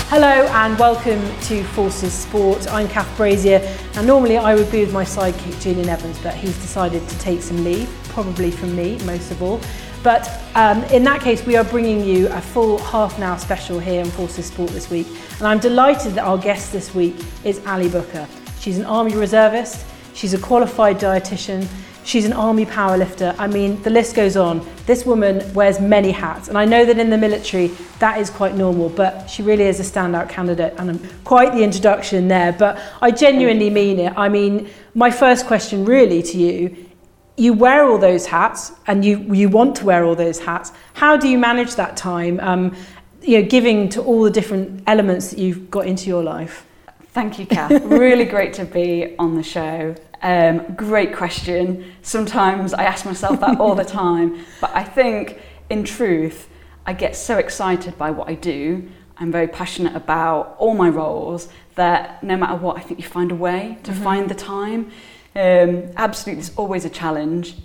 Hello and welcome to Forces Sport. I'm Kath Brazier, and normally I would be with my sidekick Julian Evans, but he's decided to take some leave, probably from me most of all. But in that case, we are bringing you a full half an hour special here on Forces Sport this week, and I'm delighted that our guest this week is Ali Booker. She's an Army reservist, she's a qualified dietitian, she's an Army powerlifter. I mean, the list goes on. This woman wears many hats, and I know that in the military that is quite normal, but she really is a standout candidate, and quite the introduction there. But I genuinely mean it. I mean, my first question really to you, you wear all those hats, and you want to wear all those hats. How do you manage that time, giving to all the different elements that you've got into your life? Thank you, Kath. Really great to be on the show. Great question. Sometimes I ask myself that all the time, but I think in truth, I get so excited by what I do. I'm very passionate about all my roles that no matter what, I think you find a way to find the time. Absolutely, it's always a challenge,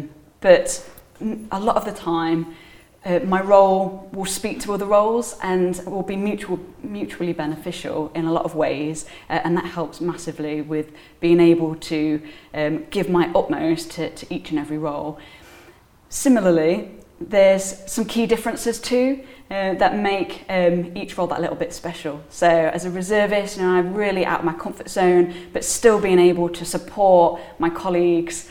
but a lot of the time, my role will speak to other roles and will be mutually beneficial in a lot of ways, and that helps massively with being able to give my utmost to each and every role. Similarly, there's some key differences too that make each role that little bit special. So as a reservist, I'm really out of my comfort zone, but still being able to support my colleagues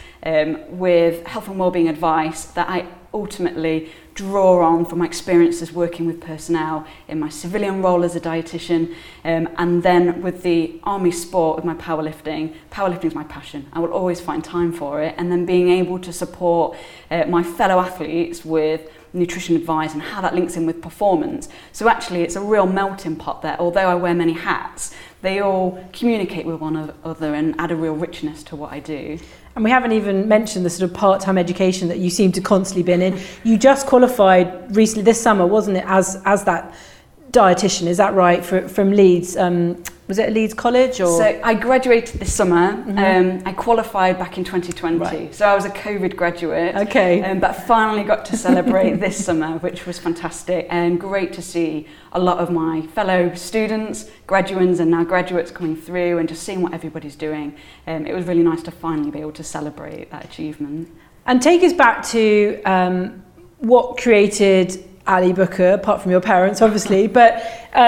with health and wellbeing advice that I ultimately draw on from my experiences working with personnel in my civilian role as a dietitian, and then with the Army sport, with my powerlifting. Powerlifting is my passion. I will always find time for it, and then being able to support my fellow athletes with nutrition advice and how that links in with performance. So actually it's a real melting pot there. Although I wear many hats, they all communicate with one another and add a real richness to what I do. And we haven't even mentioned the sort of part-time education that you seem to constantly be in. You just qualified recently this summer, wasn't it, as that dietitian? Is that right? From Leeds? Was it at Leeds College? Or? So I graduated this summer. I qualified back in 2020. Right. So I was a COVID graduate. Okay. But finally got to celebrate this summer, which was fantastic and great to see a lot of my fellow students, graduands and now graduates coming through and just seeing what everybody's doing. It was really nice to finally be able to celebrate that achievement. And take us back to what created Ali Booker, apart from your parents, obviously, but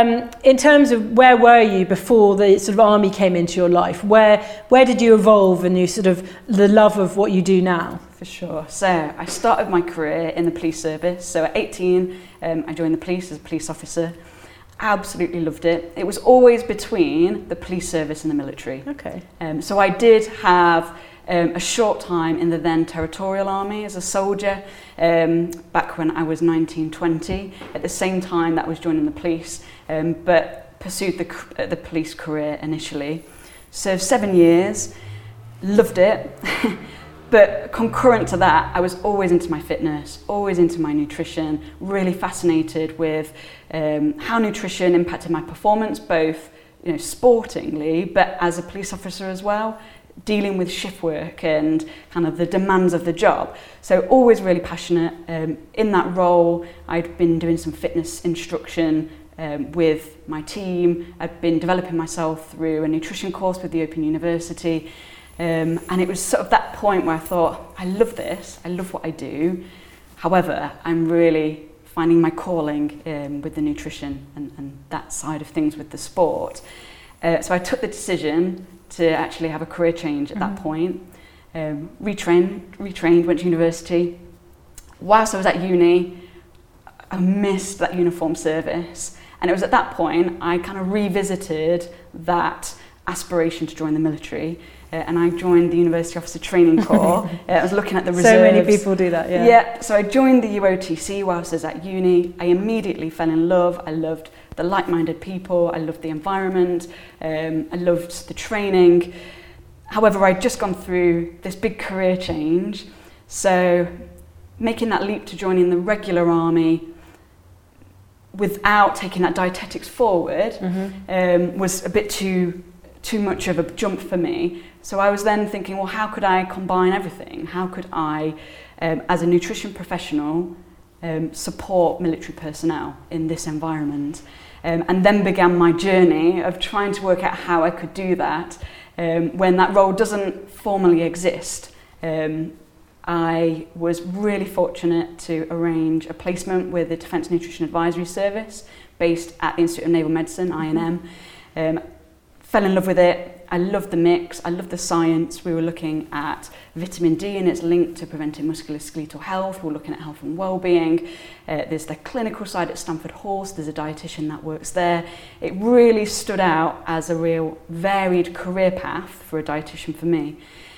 in terms of where were you before the sort of Army came into your life? Where did you evolve and you sort of the love of what you do now? For sure. So I started my career in the police service. So at 18, I joined the police as a police officer. Absolutely loved it. It was always between the police service and the military. Okay. So I did have a short time in the then Territorial Army as a soldier back when I was 19, 20, at the same time that I was joining the police, but pursued the police career initially. So 7 years, loved it, but concurrent to that, I was always into my fitness, always into my nutrition, really fascinated with how nutrition impacted my performance, both sportingly, but as a police officer as well, dealing with shift work and kind of the demands of the job. So always really passionate. In that role, I'd been doing some fitness instruction with my team. I'd been developing myself through a nutrition course with the Open University. And it was sort of that point where I thought, I love this, I love what I do. However, I'm really finding my calling with the nutrition and that side of things with the sport. So I took the decision to actually have a career change at that point. Retrained, went to university. Whilst I was at uni, I missed that uniform service. And it was at that point I kind of revisited that aspiration to join the military. And I joined the University Officer Training Corps. I was looking at the reserves. So many people do that, yeah. Yeah, so I joined the UOTC whilst I was at uni. I immediately fell in love. I loved the like-minded people. I loved the environment. I loved the training. However, I'd just gone through this big career change. So making that leap to joining the regular army without taking that dietetics forward was a bit too much of a jump for me. So I was then thinking, well, how could I combine everything? How could I, as a nutrition professional, support military personnel in this environment. And then began my journey of trying to work out how I could do that when that role doesn't formally exist. I was really fortunate to arrange a placement with the Defence Nutrition Advisory Service based at the Institute of Naval Medicine, INM. Fell in love with it. I loved the mix. I loved the science. We were looking at vitamin D and its link to preventing musculoskeletal health. We're looking at health and well-being. There's the clinical side at Stamford Horse. There's a dietitian that works there. It really stood out as a real varied career path for a dietitian for me.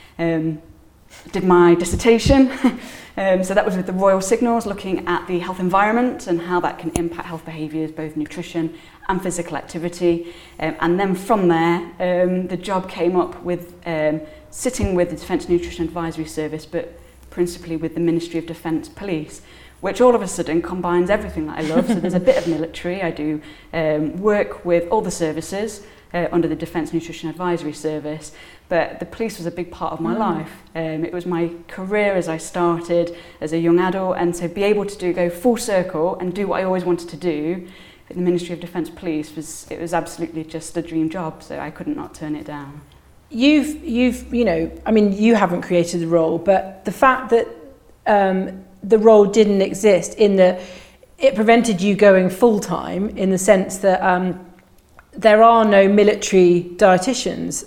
Did my dissertation, so that was with the Royal Signals, looking at the health environment and how that can impact health behaviours, both nutrition and physical activity. And then from there, the job came up with sitting with the Defence Nutrition Advisory Service, but principally with the Ministry of Defence Police, which all of a sudden combines everything that I love. So there's a bit of military. I do work with all the services under the Defence Nutrition Advisory Service, but the police was a big part of my life. It was my career as I started as a young adult, and to be able to go full circle and do what I always wanted to do in the Ministry of Defence Police was absolutely just a dream job, so I couldn't not turn it down. You've you haven't created the role, but the fact that the role didn't exist in that it prevented you going full-time, in the sense that there are no military dietitians.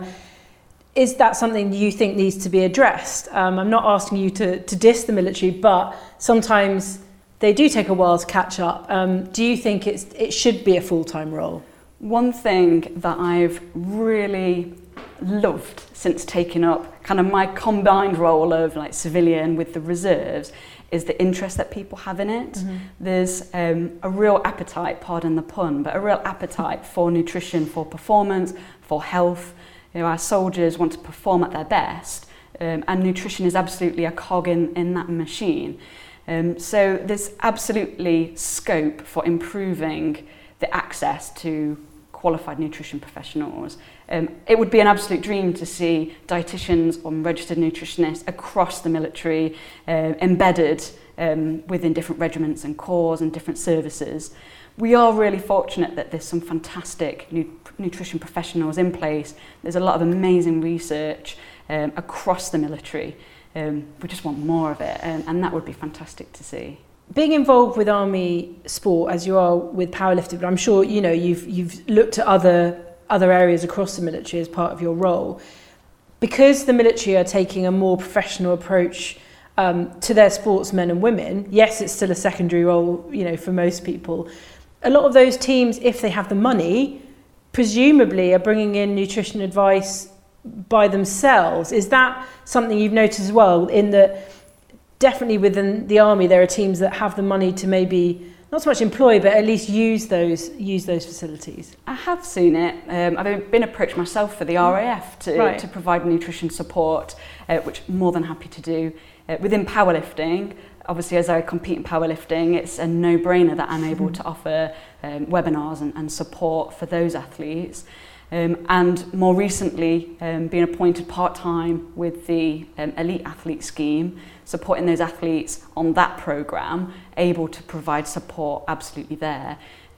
Is that something you think needs to be addressed? I'm not asking you to diss the military, but sometimes they do take a while to catch up. Do you think it should be a full-time role? One thing that I've really loved since taking up kind of my combined role of like civilian with the reserves is the interest that people have in it. Mm-hmm. There's a real appetite, pardon the pun, but a real appetite for nutrition, for performance, for health. Our soldiers want to perform at their best, and nutrition is absolutely a cog in that machine. So there's absolutely scope for improving the access to qualified nutrition professionals. It would be an absolute dream to see dietitians or registered nutritionists across the military embedded within different regiments and corps and different services. We are really fortunate that there's some fantastic nutrition professionals in place. There's a lot of amazing research across the military. We just want more of it, and that would be fantastic to see. Being involved with army sport as you are with powerlifting, but I'm sure you've looked at other areas across the military as part of your role. Because the military are taking a more professional approach to their sportsmen and women, yes, it's still a secondary role, for most people. A lot of those teams, if they have the money, presumably are bringing in nutrition advice by themselves. Is that something you've noticed as well, in that definitely within the army there are teams that have the money to maybe not so much employ, but at least use those facilities? I have seen it. I've been approached myself for the RAF to provide nutrition support, which I'm more than happy to do. Within powerlifting, obviously as I compete in powerlifting, it's a no-brainer that I'm able to offer webinars and support for those athletes. And more recently, being appointed part-time with the Elite Athlete Scheme, supporting those athletes on that programme, able to provide support absolutely there.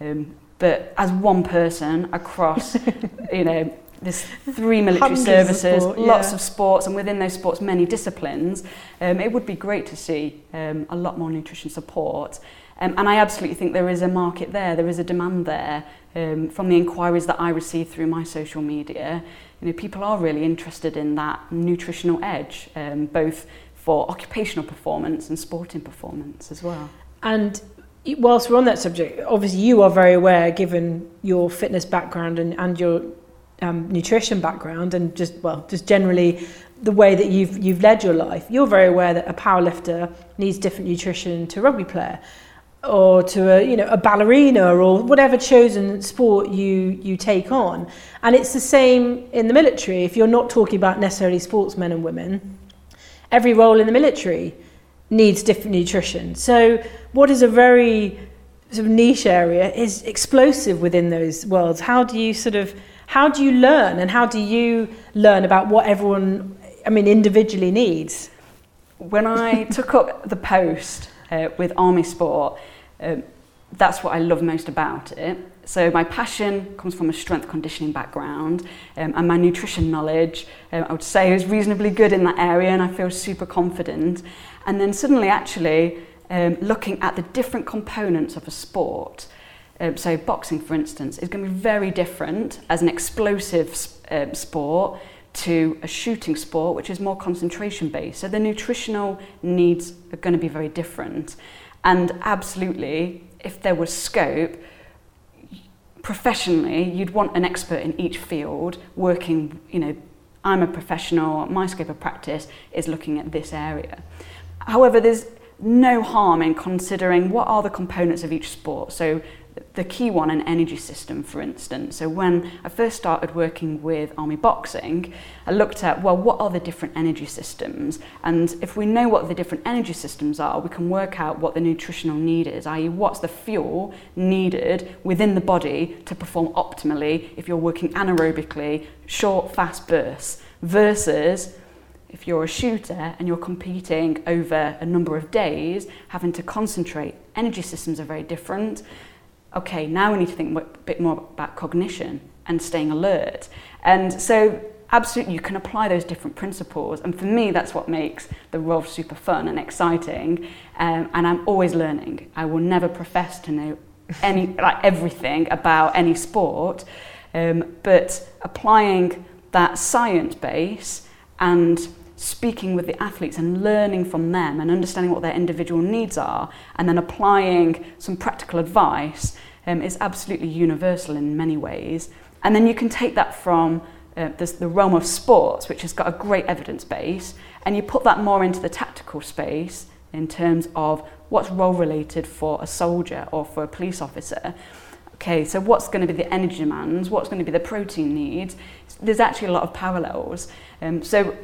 But as one person across, there's 3 military services, lots of sports, and within those sports, many disciplines, it would be great to see a lot more nutrition support. And I absolutely think there is a market there is a demand there. From the inquiries that I receive through my social media, people are really interested in that nutritional edge, both for occupational performance and sporting performance as well. And whilst we're on that subject, obviously you are very aware, given your fitness background and your nutrition background, and just generally the way that you've led your life, you're very aware that a powerlifter needs different nutrition to a rugby player, or to a ballerina, or whatever chosen sport you take on. And it's the same in the military. If you're not talking about necessarily sportsmen and women, every role in the military needs different nutrition. So what is a very sort of niche area is explosive within those worlds. How do you learn, and how do you learn about what everyone individually needs? When I took up the post, with army sport, that's what I love most about it. So my passion comes from a strength conditioning background, and my nutrition knowledge, I would say, is reasonably good in that area, and I feel super confident. And then suddenly actually looking at the different components of a sport, so boxing, for instance, is going to be very different as an explosive sport to a shooting sport, which is more concentration based. So the nutritional needs are going to be very different. And absolutely, if there was scope, professionally, you'd want an expert in each field working, I'm a professional, my scope of practice is looking at this area. However, there's no harm in considering what are the components of each sport. So the key one, an energy system, for instance. So when I first started working with army boxing, I looked at, well, what are the different energy systems? And if we know what the different energy systems are, we can work out what the nutritional need is, i.e. what's the fuel needed within the body to perform optimally if you're working anaerobically, short, fast bursts, versus if you're a shooter and you're competing over a number of days, having to concentrate. Energy systems are very different. Okay, now we need to think a bit more about cognition and staying alert. And so absolutely you can apply those different principles. And for me, that's what makes the role super fun and exciting. And I'm always learning. I will never profess to know everything about any sport, but applying that science base and speaking with the athletes and learning from them and understanding what their individual needs are, and then applying some practical advice is absolutely universal in many ways. And then you can take that from the realm of sports, which has got a great evidence base, and you put that more into the tactical space in terms of what's role related for a soldier or for a police officer. Okay, so what's going to be the energy demands, what's going to be the protein needs? There's actually a lot of parallels. So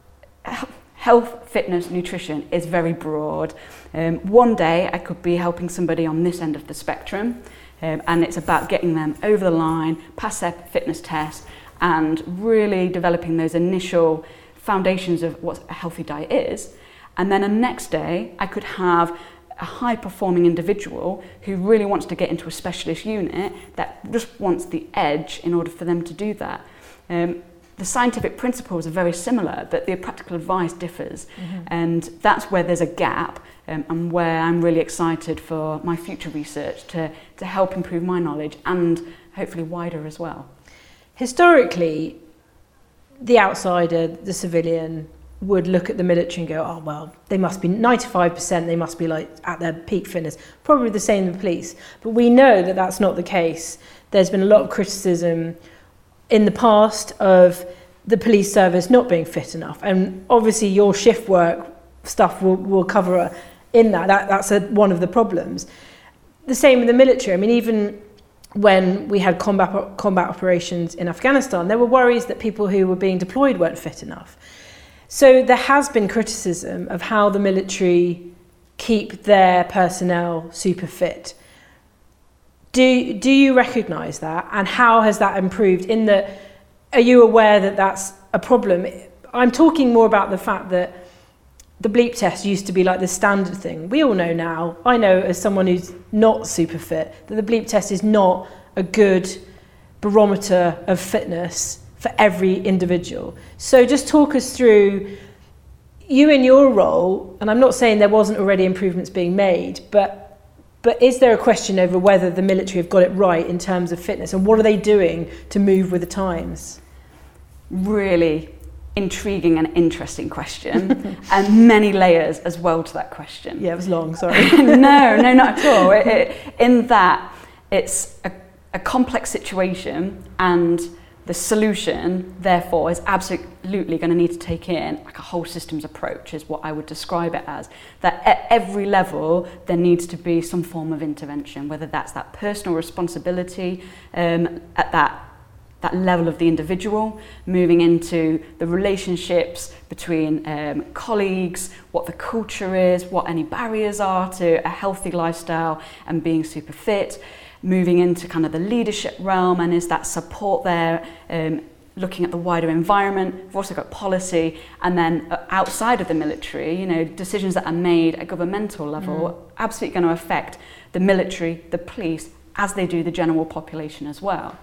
health, fitness, nutrition is very broad. One day I could be helping somebody on this end of the spectrum, and it's about getting them over the line, past their fitness test, and really developing those initial foundations of what a healthy diet is. And then the next day I could have a high-performing individual who really wants to get into a specialist unit that just wants the edge in order for them to do that. The scientific principles are very similar, but the practical advice differs. Mm-hmm. And that's where there's a gap, and where I'm really excited for my future research to help improve my knowledge and hopefully wider as well. Historically, the outsider, the civilian, would look at the military and go, oh, well, they must be 95%, they must be like at their peak fitness. Probably the same in the police. But we know that that's not the case. There's been a lot of criticism in the past of the police service not being fit enough, and obviously your shift work stuff will cover in that's one of the problems. The same with the military. I mean, even when we had combat operations in Afghanistan, there were worries that people who were being deployed weren't fit enough. So there has been criticism of how the military keep their personnel super fit. Do you recognise that, and how has that improved? Are you aware that that's a problem? I'm talking more about the fact that the bleep test used to be like the standard thing. We all know now, I know as someone who's not super fit, that the bleep test is not a good barometer of fitness for every individual. So just talk us through you in your role, and I'm not saying there wasn't already improvements being made, but is there a question over whether the military have got it right in terms of fitness, and what are they doing to move with the times? Really intriguing and interesting question, and many layers as well to that question. Yeah, it was long, sorry. No, not at all. In that, it's a complex situation, and the solution, therefore, is absolutely going to need to take in like a whole systems approach, is what I would describe it as. That at every level, there needs to be some form of intervention, whether that's that personal responsibility at that level of the individual, moving into the relationships between colleagues, what the culture is, what any barriers are to a healthy lifestyle and being super fit, moving into kind of the leadership realm, and is that support there looking at the wider environment. We've also got policy, and then outside of the military, you know, decisions that are made at governmental level are absolutely going to affect the military, the police, as they do the general population as well.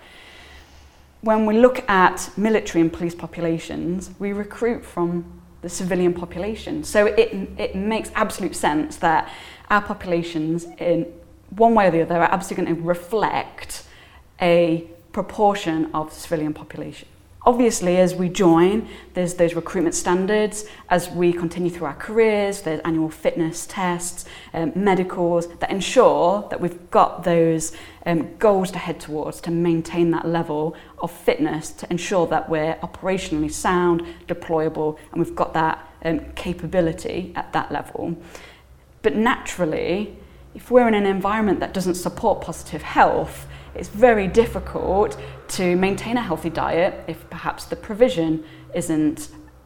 When we look at military and police populations, we recruit from the civilian population. So it makes absolute sense that our populations, in one way or the other, are absolutely going to reflect a proportion of the civilian population. Obviously, as we join, there's those recruitment standards. As we continue through our careers, there's annual fitness tests, medicals that ensure that we've got those goals to head towards, to maintain that level of fitness, to ensure that we're operationally sound, deployable, and we've got that capability at that level. But naturally, if we're in an environment that doesn't support positive health, it's very difficult to maintain a healthy diet if perhaps the provision isn't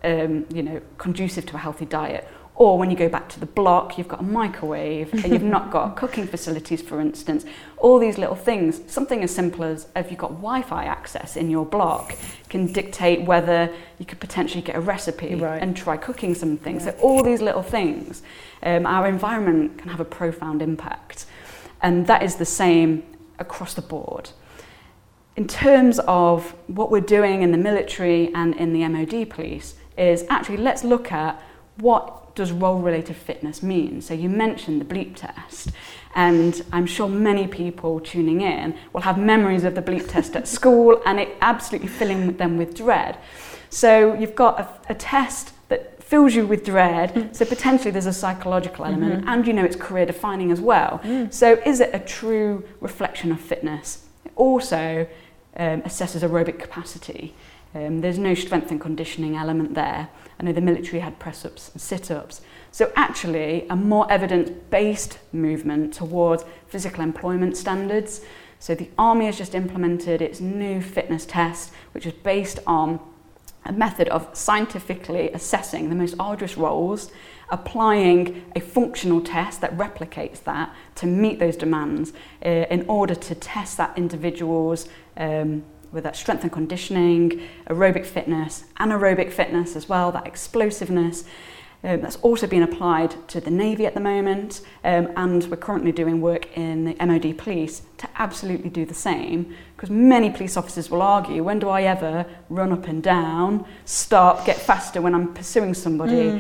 conducive to a healthy diet. Or when you go back to the block, you've got a microwave and you've not got cooking facilities, for instance. All these little things, something as simple as if you've got Wi-Fi access in your block, can dictate whether you could potentially get a recipe and try cooking some things. So all these little things, our environment can have a profound impact. And that is the same across the board. In terms of what we're doing in the military and in the MOD police is actually let's look at what does role-related fitness mean. So you mentioned the bleep test, and I'm sure many people tuning in will have memories of the bleep test at school, and it absolutely filling them with dread. So you've got a test that fills you with dread, so potentially there's a psychological element, and you know it's career defining as well. So is it a true reflection of fitness? It also assesses aerobic capacity. There's no strength and conditioning element there. I know the military had press-ups and sit-ups. So actually a more evidence-based movement towards physical employment standards. So the Army has just implemented its new fitness test, which is based on a method of scientifically assessing the most arduous roles, applying a functional test that replicates that to meet those demands in order to test that individual's with that strength and conditioning, aerobic fitness, anaerobic fitness as well, that explosiveness. That's also been applied to the Navy at the moment, and we're currently doing work in the MOD police to absolutely do the same, because many police officers will argue, when do I ever run up and down, stop, get faster when I'm pursuing somebody?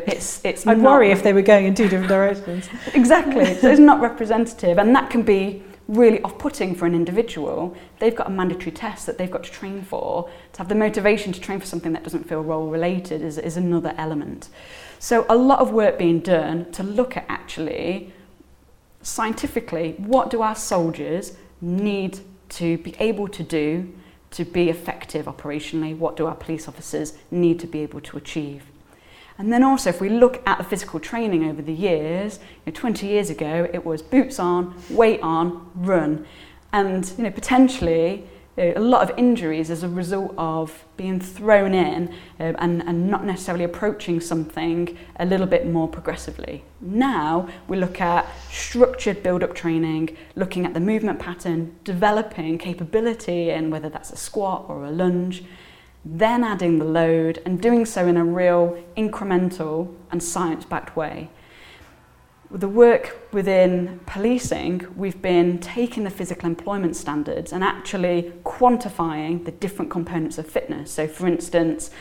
I'd worry if they were going in two different directions. Exactly, so it's not representative, and that can be really off-putting for an individual. They've got a mandatory test that they've got to train for. To have the motivation to train for something that doesn't feel role-related is another element. So a lot of work being done to look at actually, scientifically, what do our soldiers need to be able to do to be effective operationally? What do our police officers need to be able to achieve? And then also, if we look at the physical training over the years, 20 years ago, it was boots on, weight on, run. And potentially a lot of injuries as a result of being thrown in and not necessarily approaching something a little bit more progressively. Now we look at structured build-up training, looking at the movement pattern, developing capability in whether that's a squat or a lunge, then adding the load and doing so in a real incremental and science-backed way. With the work within policing, we've been taking the physical employment standards and actually quantifying the different components of fitness. So for instance,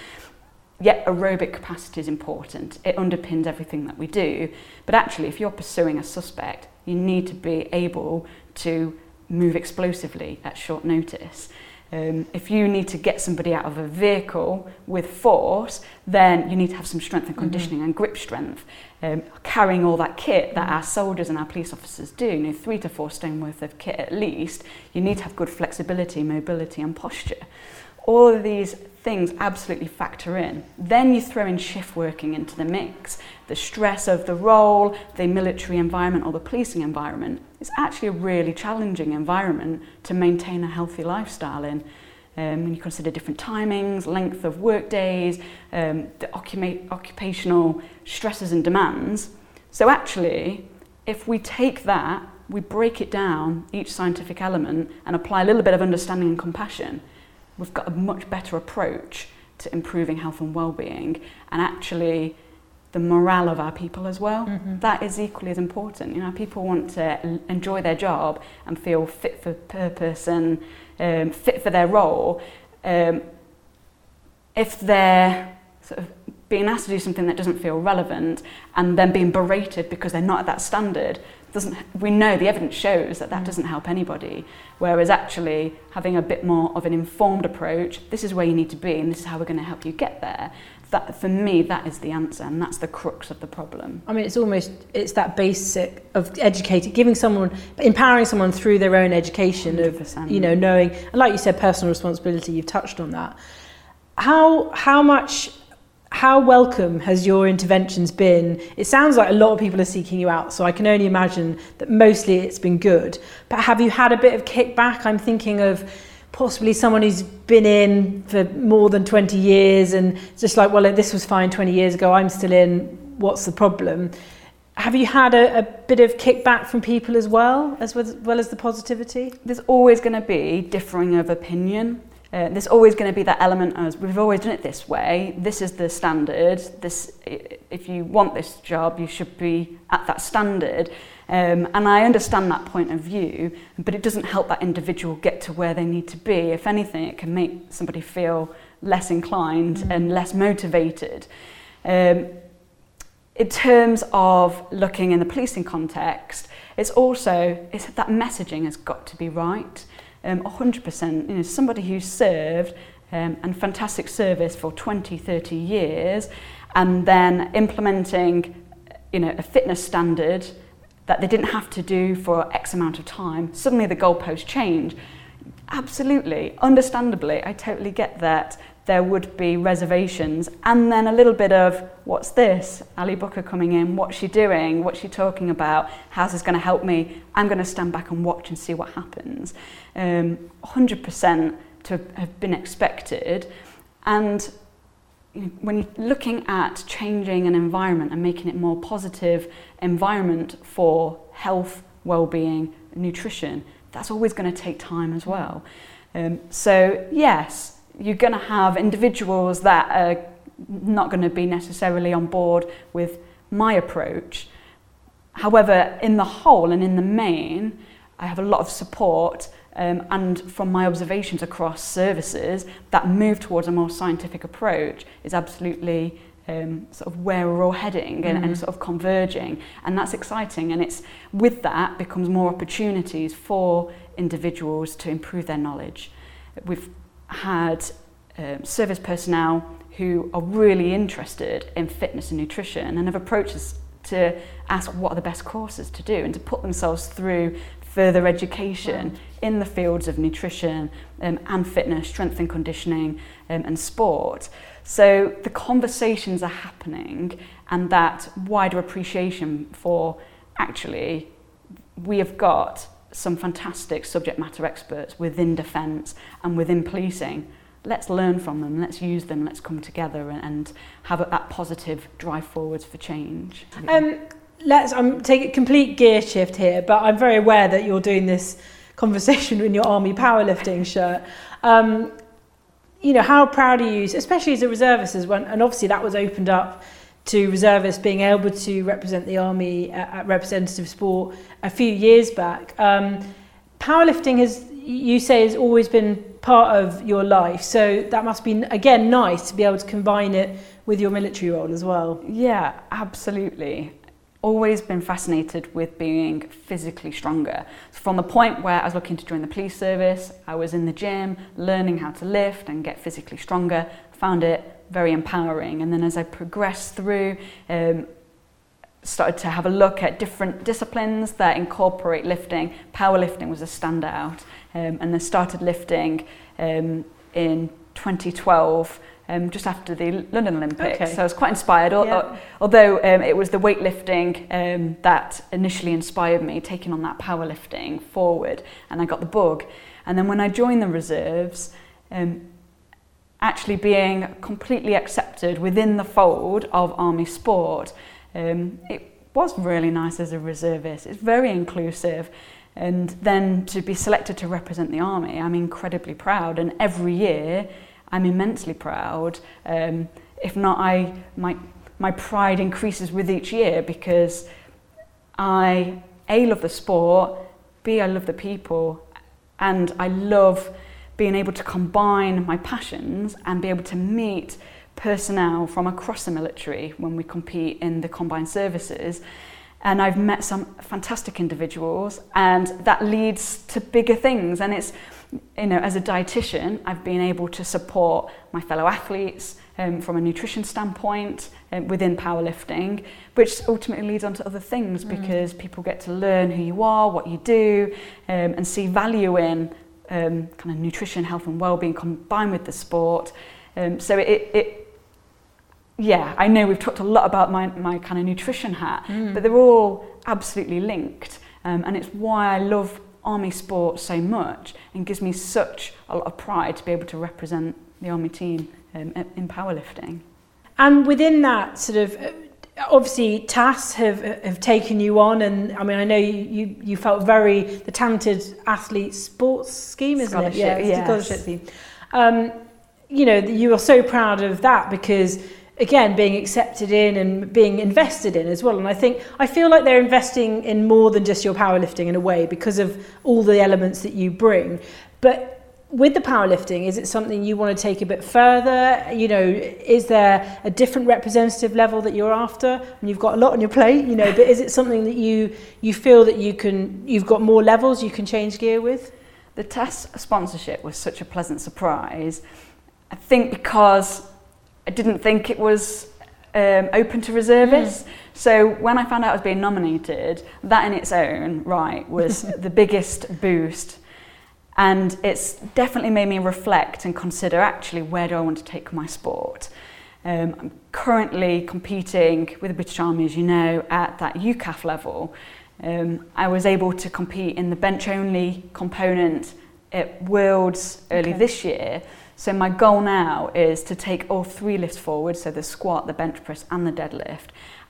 aerobic capacity is important. It underpins everything that we do. But actually, if you're pursuing a suspect, you need to be able to move explosively at short notice. If you need to get somebody out of a vehicle with force, then you need to have some strength and conditioning and grip strength. Carrying all that kit that our soldiers and our police officers do, 3 to 4 stone worth of kit at least, you need to have good flexibility, mobility and posture. All of these things absolutely factor in. Then you throw in shift working into the mix. The stress of the role, the military environment or the policing environment is actually a really challenging environment to maintain a healthy lifestyle in. When you consider different timings, length of work days, the occupational stresses and demands. So actually, if we take that, we break it down, each scientific element, and apply a little bit of understanding and compassion, we've got a much better approach to improving health and well-being, and actually the morale of our people as well. That is equally as important. You know, people want to enjoy their job and feel fit for purpose and fit for their role. If they're sort of being asked to do something that doesn't feel relevant and then being berated because they're not at that standard, we know the evidence shows that doesn't help anybody. Whereas actually having a bit more of an informed approach, this is where you need to be and this is how we're going to help you get there. That, for me, that is the answer, and that's the crux of the problem. I mean, it's that basic of empowering someone through their own education 100%. of, you know, knowing, and like you said, personal responsibility, you've touched on that. How welcome has your interventions been? It sounds like a lot of people are seeking you out, so I can only imagine that mostly it's been good. But have you had a bit of kickback? I'm thinking of possibly someone who's been in for more than 20 years and just like, well, this was fine 20 years ago, I'm still in, what's the problem? Have you had a bit of kickback from people as well as the positivity? There's always going to be differing of opinion. There's always going to be that element of, we've always done it this way, this is the standard, if you want this job, you should be at that standard. And I understand that point of view, but it doesn't help that individual get to where they need to be. If anything, it can make somebody feel less inclined and less motivated. In terms of looking in the policing context, it's that messaging has got to be right. 100%, you know, somebody who's served and fantastic service for 20, 30 years and then implementing, you know, a fitness standard that they didn't have to do for X amount of time, suddenly the goalposts change. Absolutely, understandably, I totally get that there would be reservations and then a little bit of, what's this? Ali Booker coming in, what's she doing? What's she talking about? How's this going to help me? I'm going to stand back and watch and see what happens. 100% to have been expected. And you know, when you're looking at changing an environment and making it more positive environment for health, well-being, nutrition, that's always going to take time as well. So yes, you're going to have individuals that are not going to be necessarily on board with my approach. However, in the whole and in the main, I have a lot of support and from my observations across services, that move towards a more scientific approach is absolutely sort of where we're all heading and sort of converging, and that's exciting. And it's with that becomes more opportunities for individuals to improve their knowledge. We've had service personnel who are really interested in fitness and nutrition and have approached us to ask what are the best courses to do and to put themselves through further education in the fields of nutrition and fitness, strength and conditioning and sport. So the conversations are happening, and that wider appreciation for actually we have got some fantastic subject matter experts within defence and within policing. Let's learn from them, let's use them, let's come together and have that positive drive forwards for change. I'm taking a complete gear shift here, but I'm very aware that you're doing this conversation in your Army powerlifting shirt. You know, how proud are you, especially as a reservist, and obviously that was opened up to reservists being able to represent the Army at representative sport a few years back. Powerlifting has always been part of your life, so that must be, again, nice to be able to combine it with your military role as well. Yeah, absolutely. Always been fascinated with being physically stronger. From the point where I was looking to join the police service, I was in the gym, learning how to lift and get physically stronger, found it very empowering. And then as I progressed through, started to have a look at different disciplines that incorporate lifting. Powerlifting was a standout, and then started lifting in 2012, just after the London Olympics. Okay. So I was quite inspired, although it was the weightlifting that initially inspired me, taking on that powerlifting forward, and I got the bug. And then when I joined the reserves, actually being completely accepted within the fold of Army sport, it was really nice as a reservist. It's very inclusive. And then to be selected to represent the Army, I'm incredibly proud. And every year, I'm immensely proud. If not, my pride increases with each year, because I, A, love the sport, B, I love the people, and I love being able to combine my passions and be able to meet personnel from across the military when we compete in the combined services. And I've met some fantastic individuals, and that leads to bigger things. And it's, as a dietitian, I've been able to support my fellow athletes from a nutrition standpoint within powerlifting, which ultimately leads on to other things, because people get to learn who you are, what you do, and see value in kind of nutrition, health and well-being combined with the sport. So I know we've talked a lot about my kind of nutrition hat, but they're all absolutely linked. And it's why I love Army sport so much, and gives me such a lot of pride to be able to represent the Army team in powerlifting. And within that sort of, obviously TAS have taken you on, and I mean, I know you felt the talented athlete sports scheme, isn't it? Yeah, it's the scholarship scheme. You are so proud of that, because again, being accepted in and being invested in as well. And I feel like they're investing in more than just your powerlifting in a way, because of all the elements that you bring. But with the powerlifting, is it something you want to take a bit further? Is there a different representative level that you're after? And you've got a lot on your plate, but is it something that you feel that you've got more levels you can change gear with? The TAS sponsorship was such a pleasant surprise. I think because I didn't think it was open to reservists. So when I found out I was being nominated, that in its own right was the biggest boost. And it's definitely made me reflect and consider, actually, where do I want to take my sport? I'm currently competing with the British Army, as you know, at that UCAF level. I was able to compete in the bench-only component at Worlds early this year. So my goal now is to take all three lifts forward, so the squat, the bench press and the deadlift,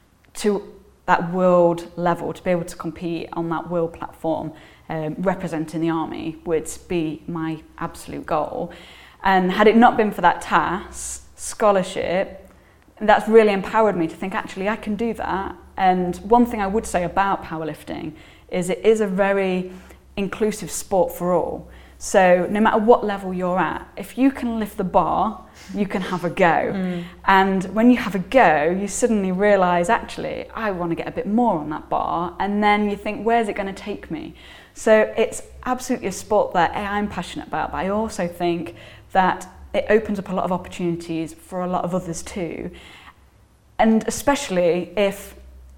to that world level, to be able to compete on that world platform. Representing the Army would be my absolute goal. And had it not been for that TAS scholarship, that's really empowered me to think, actually, I can do that. And one thing I would say about powerlifting is it is a very inclusive sport for all. So no matter what level you're at, if you can lift the bar, you can have a go. And when you have a go, you suddenly realise, actually, I want to get a bit more on that bar. And then you think, where's it going to take me? So it's absolutely a sport that I'm passionate about, but I also think that it opens up a lot of opportunities for a lot of others too. And especially if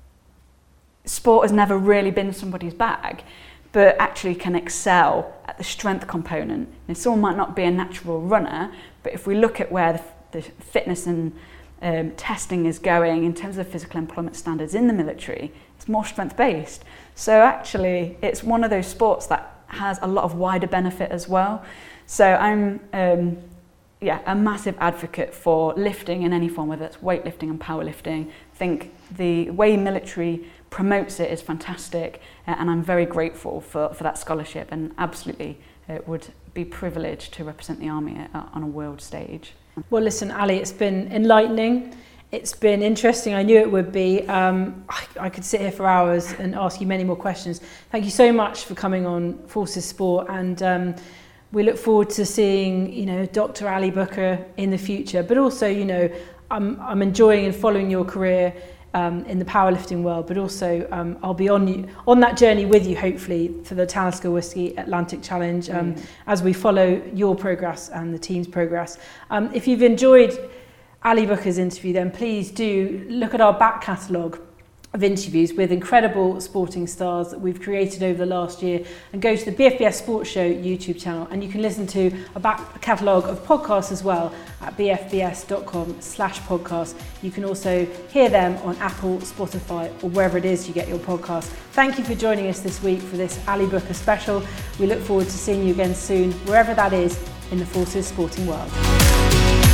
sport has never really been somebody's bag, but actually can excel at the strength component. And someone might not be a natural runner, but if we look at where the fitness and testing is going in terms of physical employment standards in the military, it's more strength-based. So actually, it's one of those sports that has a lot of wider benefit as well. So I'm a massive advocate for lifting in any form, whether it's weightlifting and powerlifting. I think the way military promotes it is fantastic, and I'm very grateful for that scholarship, and absolutely would be privileged to represent the Army on a world stage. Well, listen, Ali, it's been enlightening. It's been interesting. I knew it would be. I could sit here for hours and ask you many more questions. Thank you so much for coming on Forces Sport, and we look forward to seeing, Dr. Ali Booker in the future. But also, I'm enjoying and following your career in the powerlifting world. But also, I'll be on that journey with you, hopefully, for the Talisker Whisky Atlantic Challenge, as we follow your progress and the team's progress. If you've enjoyed Ali Booker's interview, then please do look at our back catalogue of interviews with incredible sporting stars that we've created over the last year, and go to the BFBS Sports Show YouTube channel, and you can listen to a back catalogue of podcasts as well at bfbs.com/podcast. You can also hear them on Apple, Spotify, or wherever it is you get your podcast. Thank you for joining us this week for this Ali Booker special. We look forward to seeing you again soon, wherever that is in the Forces sporting world.